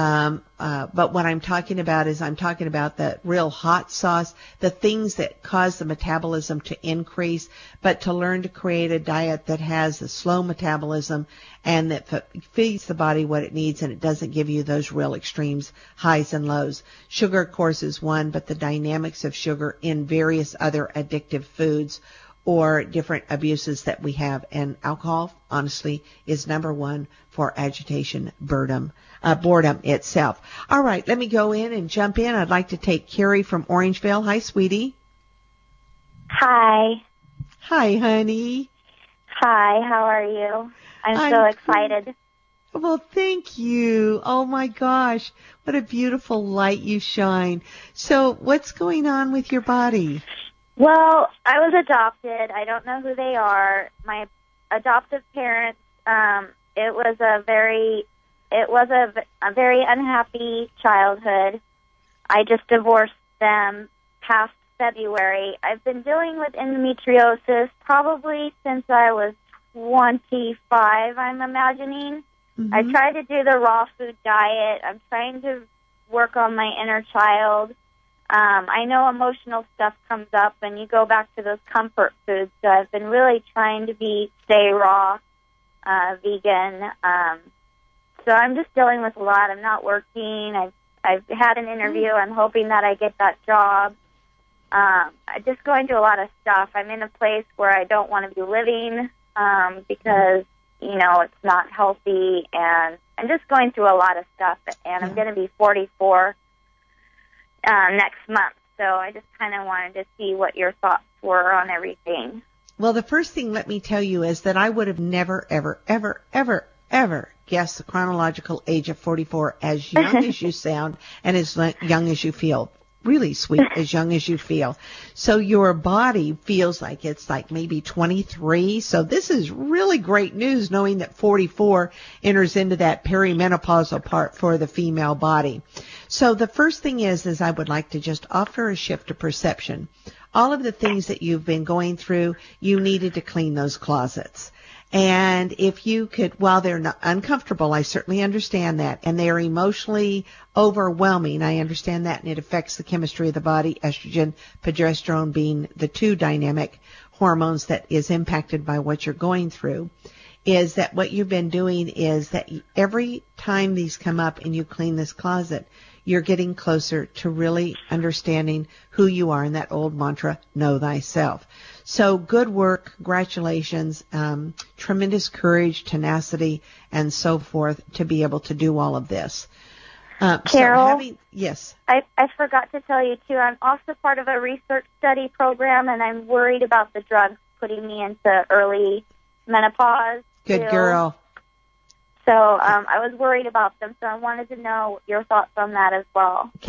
[SPEAKER 5] but what I'm talking about is I'm talking about the real hot sauce, the things that cause the metabolism to increase, but to learn to create a diet that has a slow metabolism and that feeds the body what it needs, and it doesn't give you those real extremes, highs and lows. Sugar, of course, is one, but the dynamics of sugar in various other addictive foods or different abuses that we have. And alcohol, honestly, is number one for agitation, boredom itself. All right, let me go in and jump in. I'd like to take Carrie from Orangevale. Hi, sweetie.
[SPEAKER 8] Hi.
[SPEAKER 5] Hi, honey.
[SPEAKER 8] Hi, how are you? I'm so excited.
[SPEAKER 5] Well, thank you. Oh, my gosh. What a beautiful light you shine. So what's going on with your body?
[SPEAKER 8] Well, I was adopted. I don't know who they are. My adoptive parents, it was a very unhappy childhood. I just divorced them past February. I've been dealing with endometriosis probably since I was 25, I'm imagining. Mm-hmm. I tried to do the raw food diet. I'm trying to work on my inner child. I know emotional stuff comes up, and you go back to those comfort foods. So I've been really trying to stay raw, vegan. So I'm just dealing with a lot. I'm not working. I've had an interview. I'm hoping that I get that job. I'm just going through a lot of stuff. I'm in a place where I don't want to be living because, it's not healthy. And I'm just going through a lot of stuff. And I'm going to be 44 next month. So I just kind of wanted to see what your thoughts were on everything.
[SPEAKER 5] Well, the first thing, let me tell you, is that I would have never, ever, ever, ever, ever guessed the chronological age of 44 as young as you sound and as young as you feel. Really sweet, as young as you feel. So your body feels like it's like maybe 23. So this is really great news, knowing that 44 enters into that perimenopausal part for the female body. So the first thing is I would like to just offer a shift of perception. All of the things that you've been going through, you needed to clean those closets. And if you could, while they're not uncomfortable, I certainly understand that, and they are emotionally overwhelming, I understand that, and it affects the chemistry of the body, estrogen, progesterone being the two dynamic hormones that is impacted by what you're going through, is that what you've been doing is that every time these come up and you clean this closet, you're getting closer to really understanding who you are, in that old mantra, know thyself. So good work, congratulations, tremendous courage, tenacity, and so forth to be able to do all of this.
[SPEAKER 8] Carol,
[SPEAKER 5] yes.
[SPEAKER 8] I forgot to tell you, too, I'm also part of a research study program, and I'm worried about the drugs putting me into early menopause.
[SPEAKER 5] Good girl.
[SPEAKER 8] So I was worried about them, so I wanted to know your thoughts on that as well.
[SPEAKER 5] Okay.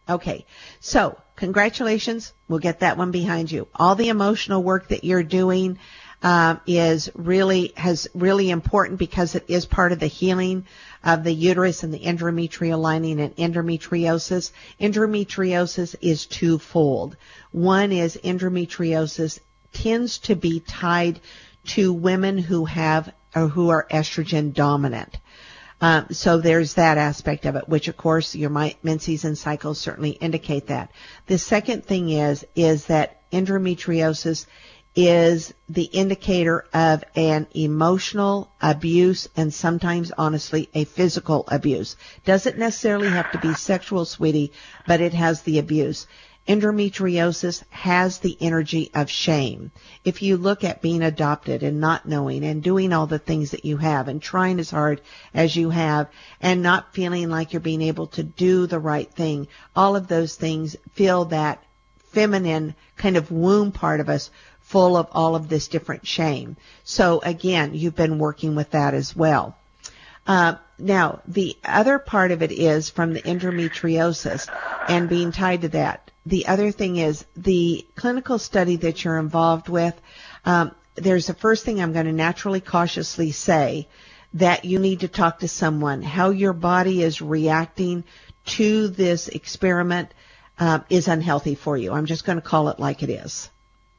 [SPEAKER 5] Okay. So congratulations. We'll get that one behind you. All the emotional work that you're doing is really important because it is part of the healing of the uterus and the endometrial lining and endometriosis. Endometriosis is twofold. One is endometriosis tends to be tied to women who have or who are estrogen dominant. So there's that aspect of it, which of course your menses and cycles certainly indicate that. The second thing is that endometriosis is the indicator of an emotional abuse and sometimes, honestly, a physical abuse. Doesn't necessarily have to be sexual, sweetie, but it has the abuse. Endometriosis has the energy of shame. If you look at being adopted and not knowing and doing all the things that you have and trying as hard as you have and not feeling like you're being able to do the right thing, all of those things fill that feminine kind of womb part of us full of all of this different shame. So again, you've been working with that as well. Now, the other part of it is from the endometriosis and being tied to that. The other thing is the clinical study that you're involved with. There's the first thing I'm going to naturally cautiously say that you need to talk to someone. How your body is reacting to this experiment is unhealthy for you. I'm just going to call it like it is.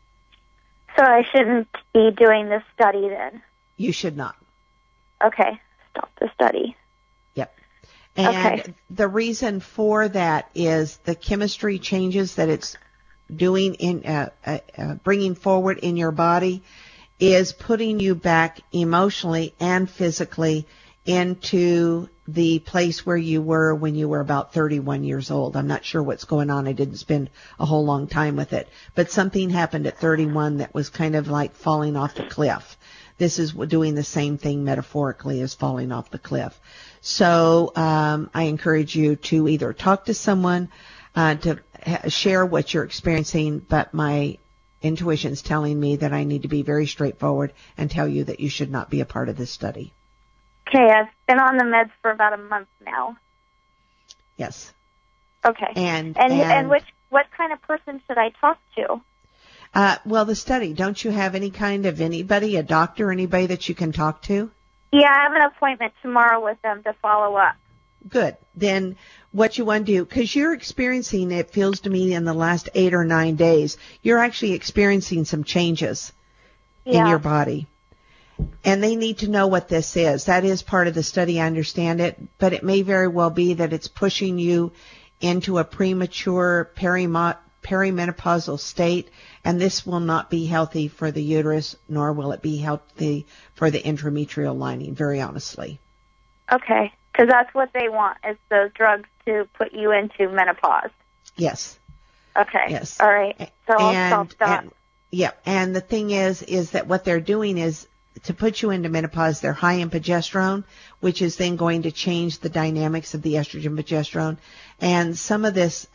[SPEAKER 8] So I shouldn't be doing this study then?
[SPEAKER 5] You should not.
[SPEAKER 8] Okay. Stop the study.
[SPEAKER 5] Yep. And
[SPEAKER 8] okay.
[SPEAKER 5] The reason for that is the chemistry changes that it's doing in bringing forward in your body is putting you back emotionally and physically into the place where you were when you were about 31 years old. I'm not sure what's going on. I didn't spend a whole long time with it. But something happened at 31 that was kind of like falling off the cliff. This is doing the same thing metaphorically as falling off the cliff. So I encourage you to either talk to someone to share what you're experiencing, but my intuition's telling me that I need to be very straightforward and tell you that you should not be a part of this study.
[SPEAKER 8] Okay, I've been on the meds for about a month now.
[SPEAKER 5] Yes.
[SPEAKER 8] Okay. And what kind of person should I talk to?
[SPEAKER 5] Well, the study. Don't you have any kind of anybody, a doctor, anybody that you can talk to?
[SPEAKER 8] Yeah, I have an appointment tomorrow with them to follow up.
[SPEAKER 5] Good. Then what you want to do, because you're experiencing, it feels to me in the last 8 or 9 days, you're actually experiencing some changes in your body. And they need to know what this is. That is part of the study, I understand it, but it may very well be that it's pushing you into a premature perimenopausal state, and this will not be healthy for the uterus, nor will it be healthy for the endometrial lining, very honestly. Okay,
[SPEAKER 8] because that's what they want, is those drugs to put you into menopause.
[SPEAKER 5] Yes.
[SPEAKER 8] Okay.
[SPEAKER 5] Yes.
[SPEAKER 8] All right. So I'll stop that.
[SPEAKER 5] And the thing is that what they're doing is to put you into menopause, they're high in progesterone, which is then going to change the dynamics of the estrogen progesterone. And some of this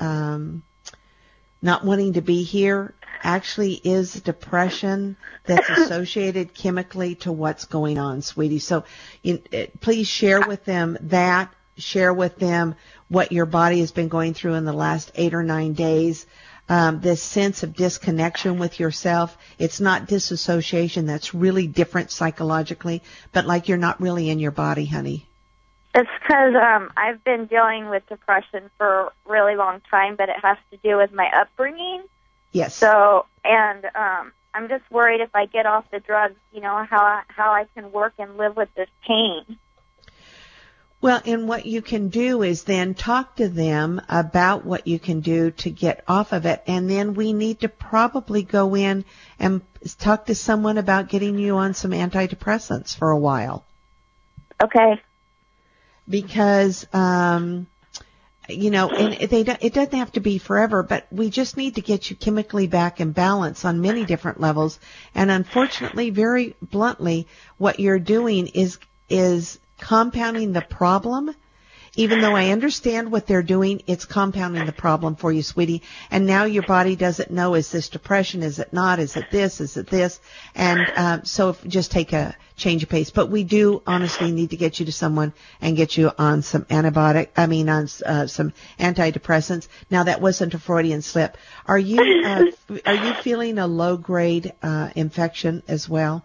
[SPEAKER 5] not wanting to be here actually is depression that's associated chemically to what's going on, sweetie. So please share with them that. Share with them what your body has been going through in the last 8 or 9 days. This sense of disconnection with yourself. It's not disassociation. That's really different psychologically, but like you're not really in your body, honey.
[SPEAKER 8] It's because I've been dealing with depression for a really long time, but it has to do with my upbringing.
[SPEAKER 5] Yes.
[SPEAKER 8] So, and I'm just worried if I get off the drugs, how I can work and live with this pain.
[SPEAKER 5] Well, and what you can do is then talk to them about what you can do to get off of it, and then we need to probably go in and talk to someone about getting you on some antidepressants for a while.
[SPEAKER 8] Okay.
[SPEAKER 5] Because, and it doesn't have to be forever, but we just need to get you chemically back in balance on many different levels. And unfortunately, very bluntly, what you're doing is compounding the problem Even though I understand what they're doing, it's compounding the problem for you, sweetie. And now your body doesn't know, is this depression? Is it not? Is it this? Is it this? And so just take a change of pace. But we do honestly need to get you to someone and get you on some some antidepressants. Now, that wasn't a Freudian slip. Are you feeling a low grade infection as well?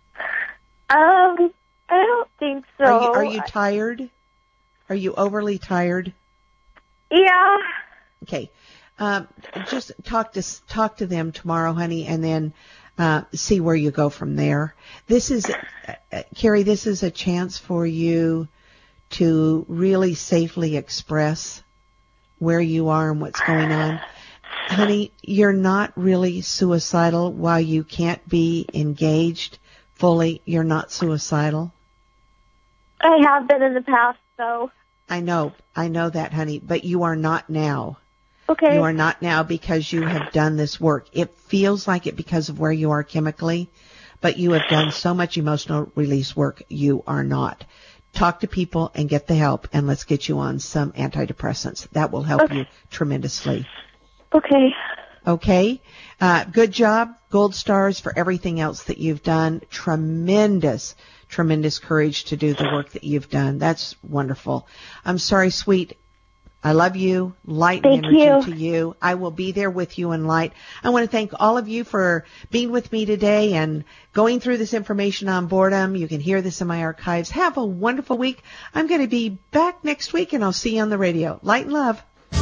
[SPEAKER 8] I don't think so.
[SPEAKER 5] Are you tired? Are you overly tired?
[SPEAKER 8] Yeah.
[SPEAKER 5] Okay. Just talk to them tomorrow, honey, and then see where you go from there. This is, Carrie, this is a chance for you to really safely express where you are and what's going on. Honey, you're not really suicidal. While you can't be engaged fully, you're not suicidal.
[SPEAKER 8] I have been in the past, though.
[SPEAKER 5] I know that, honey, but you are not now.
[SPEAKER 8] Okay.
[SPEAKER 5] You are not now because you have done this work. It feels like it because of where you are chemically, but you have done so much emotional release work. You are not. Talk to people and get the help, and let's get you on some antidepressants. That will help you tremendously.
[SPEAKER 8] Okay.
[SPEAKER 5] Okay. Good job. Gold stars for everything else that you've done. Tremendous courage to do the work that you've done. That's wonderful. I'm sorry, sweet. I love you. Light and energy to you. I will be there with you in light. I want to thank all of you for being with me today and going through this information on boredom. You can hear this in my archives. Have a wonderful week. I'm going to be back next week, and I'll see you on the radio. Light and love.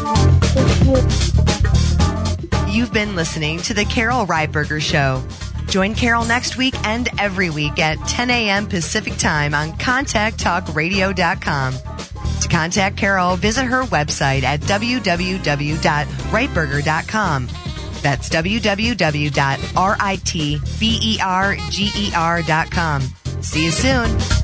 [SPEAKER 4] You've been listening to The Carol Reitberger Show. Join Carol next week and every week at 10 a.m. Pacific Time on ContactTalkRadio.com. To contact Carol, visit her website at www.reitberger.com. That's www.ritberger.com. See you soon.